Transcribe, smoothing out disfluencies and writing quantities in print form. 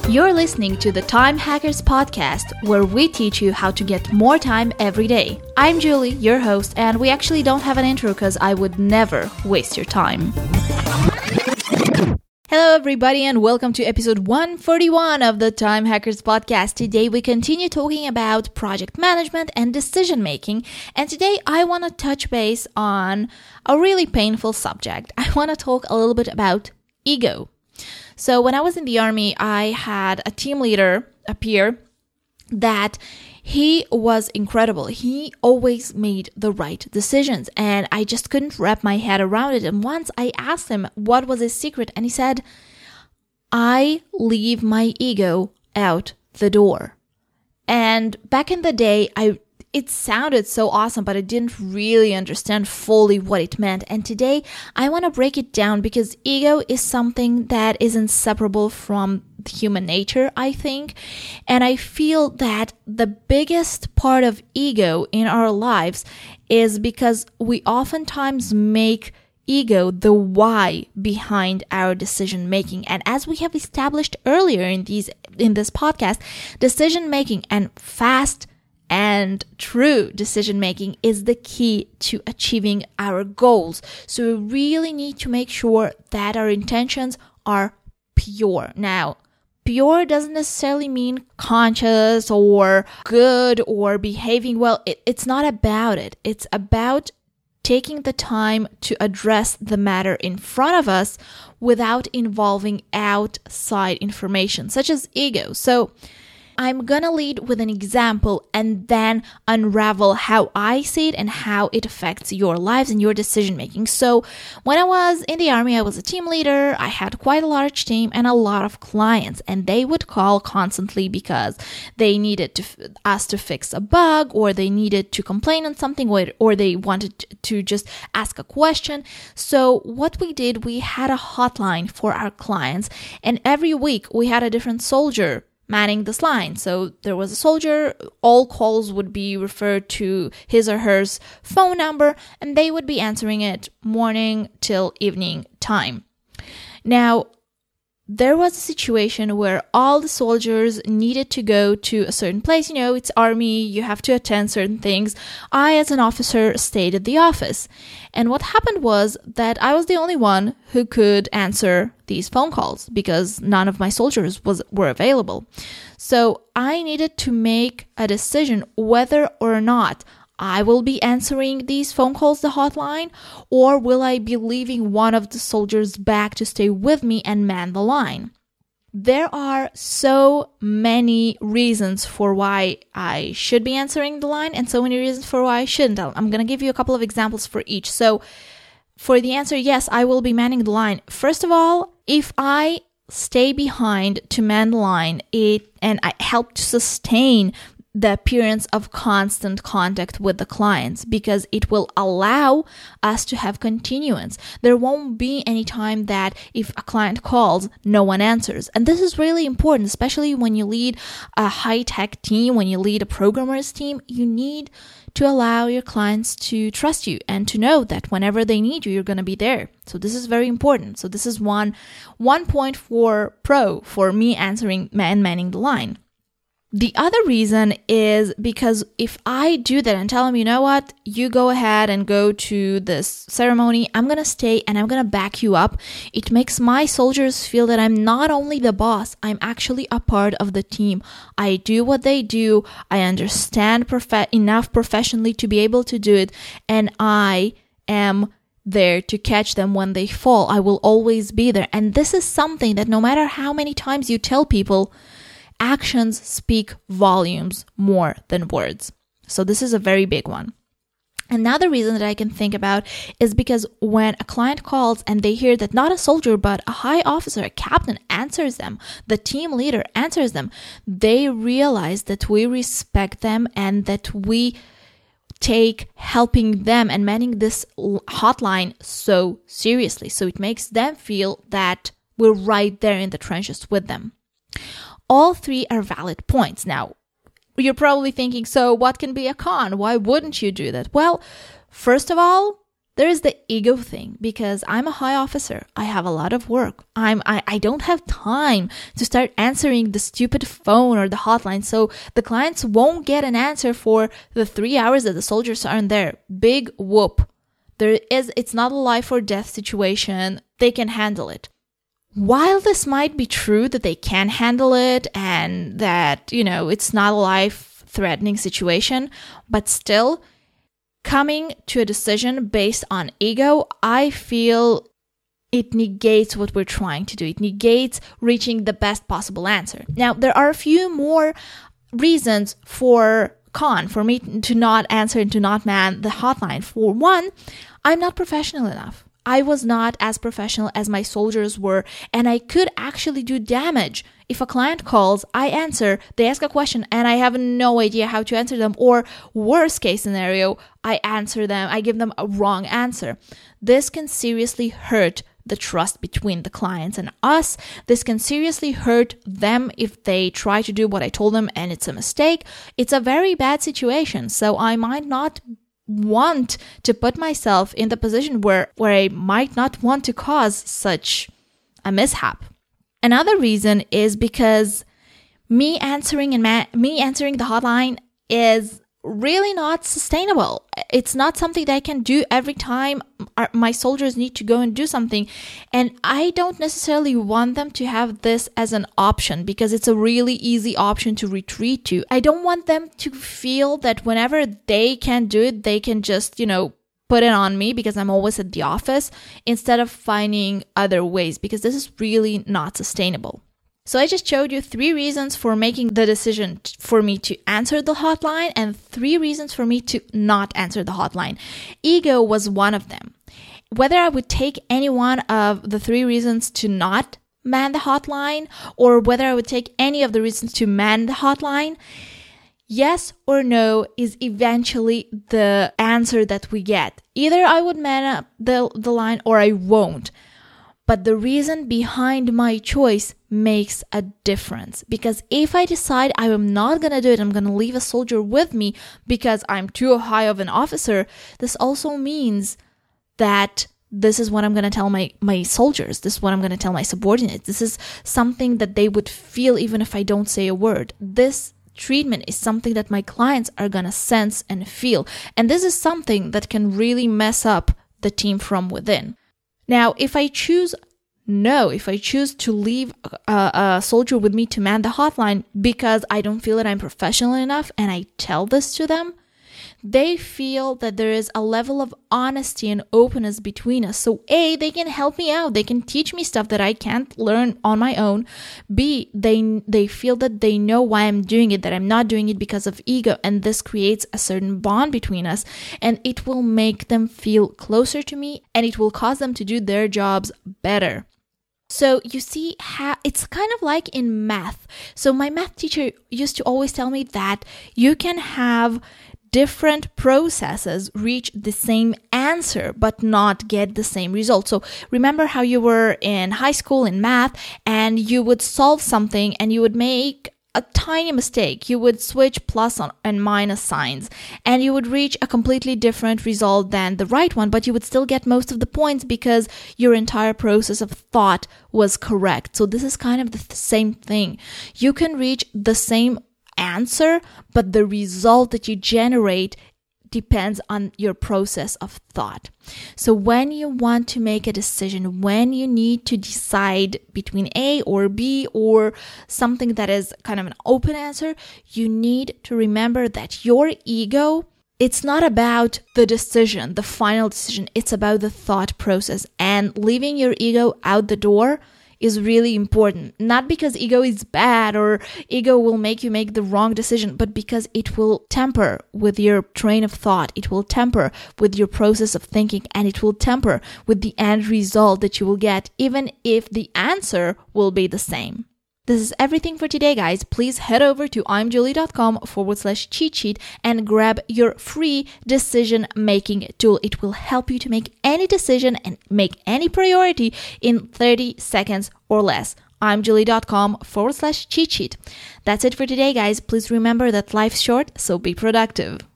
You're listening to the Time Hackers Podcast, where we teach you how to get more time every day. I'm Julie, your host, and we actually don't have an intro because I would never waste your time. Hello everybody and welcome to episode 141 of the Time Hackers Podcast. Today we continue talking about project management and decision making, and today I want to touch base on a really painful subject. I want to talk a little bit about ego. So when I was in the army, I had a team leader, a peer, that he was incredible. He always made the right decisions, and I just couldn't wrap my head around it. And once I asked him what was his secret, and he said, I leave my ego out the door. And back in the day, it sounded so awesome, but I didn't really understand fully what it meant. And today, I want to break it down because ego is something that is inseparable from human nature, I think. And I feel that the biggest part of ego in our lives is because we oftentimes make ego the why behind our decision making. And as we have established earlier in this podcast, decision making and fast and true decision making is the key to achieving our goals. So we really need to make sure that our intentions are pure. Now, pure doesn't necessarily mean conscious or good or behaving well. It's not about it. It's about taking the time to address the matter in front of us without involving outside information, such as ego. So I'm gonna lead with an example and then unravel how I see it and how it affects your lives and your decision making. So when I was in the army, I was a team leader. I had quite a large team and a lot of clients, and they would call constantly because they needed us to fix a bug, or they needed to complain on something, or they wanted to just ask a question. So what we did, we had a hotline for our clients, and every week we had a different soldier manning this line. So there was a soldier, all calls would be referred to his or her phone number, and they would be answering it morning till evening time. Now, there was a situation where all the soldiers needed to go to a certain place. You know, it's army, you have to attend certain things. I, as an officer, stayed at the office. And what happened was that I was the only one who could answer these phone calls because none of my soldiers were available. So I needed to make a decision whether or not I will be answering these phone calls, the hotline, or will I be leaving one of the soldiers back to stay with me and man the line? There are so many reasons for why I should be answering the line and so many reasons for why I shouldn't. I'm going to give you a couple of examples for each. So for the answer, yes, I will be manning the line. First of all, if I stay behind to man the line, and I help to sustain the appearance of constant contact with the clients, because it will allow us to have continuance. There won't be any time that if a client calls, no one answers. And this is really important, especially when you lead a high-tech team, when you lead a programmer's team. You need to allow your clients to trust you and to know that whenever they need you, you're going to be there. So this is very important. So this is one point for me answering and manning the line. The other reason is because if I do that and tell them, you know what, you go ahead and go to this ceremony, I'm going to stay and I'm going to back you up. It makes my soldiers feel that I'm not only the boss, I'm actually a part of the team. I do what they do. I understand enough professionally to be able to do it. And I am there to catch them when they fall. I will always be there. And this is something that no matter how many times you tell people, actions speak volumes more than words. So this is a very big one. Another reason that I can think about is because when a client calls and they hear that not a soldier but a high officer, a captain answers them, the team leader answers them, they realize that we respect them and that we take helping them and manning this hotline so seriously. So it makes them feel that we're right there in the trenches with them. All three are valid points. Now, you're probably thinking, so what can be a con? Why wouldn't you do that? Well, first of all, There is the ego thing, because I'm a high officer. I have a lot of work. I don't have time to start answering the stupid phone or the hotline. So the clients won't get an answer for the 3 hours that the soldiers aren't there. Big whoop. It's not a life or death situation. They can handle it. While this might be true that they can handle it and that, it's not a life-threatening situation, but still, coming to a decision based on ego, I feel it negates what we're trying to do. It negates reaching the best possible answer. Now, there are a few more reasons for me to not answer and to not man the hotline. For one, I'm not professional enough. I was not as professional as my soldiers were, and I could actually do damage. If a client calls, I answer, they ask a question, and I have no idea how to answer them, or worst case scenario, I answer them, I give them a wrong answer. This can seriously hurt the trust between the clients and us. This can seriously hurt them if they try to do what I told them and it's a mistake. It's a very bad situation, so I might not want to put myself in the position where I might not want to cause such a mishap. Another reason is because me answering the hotline is really not sustainable. It's not something that I can do every time my soldiers need to go and do something. And I don't necessarily want them to have this as an option, because it's a really easy option to retreat to. I don't want them to feel that whenever they can do it, they can just, put it on me because I'm always at the office, instead of finding other ways, because this is really not sustainable. So I just showed you 3 reasons for making the decision for me to answer the hotline and 3 reasons for me to not answer the hotline. Ego was one of them. Whether I would take any one of the 3 reasons to not man the hotline, or whether I would take any of the reasons to man the hotline, yes or no is eventually the answer that we get. Either I would man up the line or I won't. But the reason behind my choice makes a difference. Because if I decide I am not going to do it, I'm going to leave a soldier with me because I'm too high of an officer, this also means that this is what I'm going to tell my soldiers. This is what I'm going to tell my subordinates. This is something that they would feel even if I don't say a word. This treatment is something that my clients are going to sense and feel. And this is something that can really mess up the team from within. Now, if I choose to leave a soldier with me to man the hotline because I don't feel that I'm professional enough, and I tell this to them, they feel that there is a level of honesty and openness between us. So A, they can help me out. They can teach me stuff that I can't learn on my own. B, they feel that they know why I'm doing it, that I'm not doing it because of ego. And this creates a certain bond between us. And it will make them feel closer to me, and it will cause them to do their jobs better. So you see how it's kind of like in math. So my math teacher used to always tell me that you can have different processes reach the same answer but not get the same result. So remember how you were in high school in math and you would solve something and you would make a tiny mistake. You would switch plus and minus signs and you would reach a completely different result than the right one, but you would still get most of the points because your entire process of thought was correct. So this is kind of the same thing. You can reach the same answer, but the result that you generate depends on your process of thought. So when you want to make a decision, when you need to decide between A or B or something that is kind of an open answer, you need to remember that your ego, it's not about the decision, the final decision. It's about the thought process, and leaving your ego out the door is really important. Not because ego is bad or ego will make you make the wrong decision, but because it will temper with your train of thought. It will temper with your process of thinking, and it will temper with the end result that you will get, even if the answer will be the same. This is everything for today, guys. Please head over to imjulie.com/cheat sheet and grab your free decision making tool. It will help you to make any decision and make any priority in 30 seconds or less. imjulie.com/cheat sheet. That's it for today, guys. Please remember that life's short, so be productive.